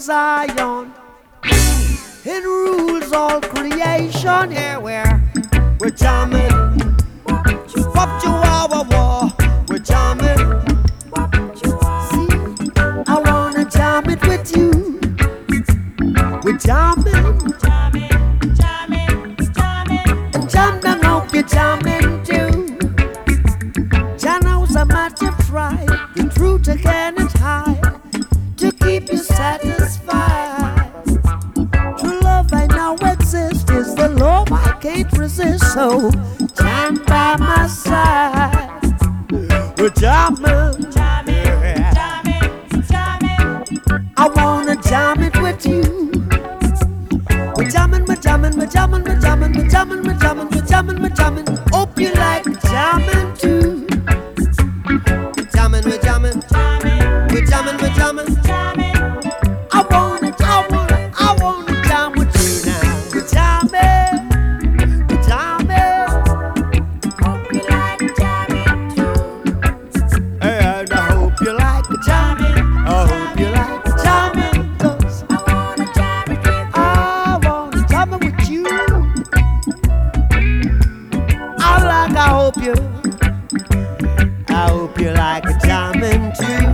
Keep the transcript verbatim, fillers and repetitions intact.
Zion. It rules all creation. Yeah, we're we're jamming. Wop chihuahua war. We're jamming. See, I wanna jam it with you. We're jamming. Jamming, jamming, jamming. And jam down, hope you're jamming too. Janos a matter try. The truth again is high to keep you satisfied. True love I know exists is the love I can't resist. So jam by my side. We're jamming, Jamming, jamming, jamming. I wanna jam it with you. We're jamming, we're jamming, we're jamming, we're jamming, we're jamming, we're jamming, we're jamming, we're jamming. Hope you like jamming too. We're jamming, we're jamming, we're jamming, we're jamming. Jamming. I wanna, I wanna, I wanna jam with you now. We're jamming, we're jamming. Hope you like jamming too. And I hope you like jamming. I hope you like jamming. 'Cause I wanna jam it with I wanna jam it with you. I like, I hope you, I hope you like jamming too.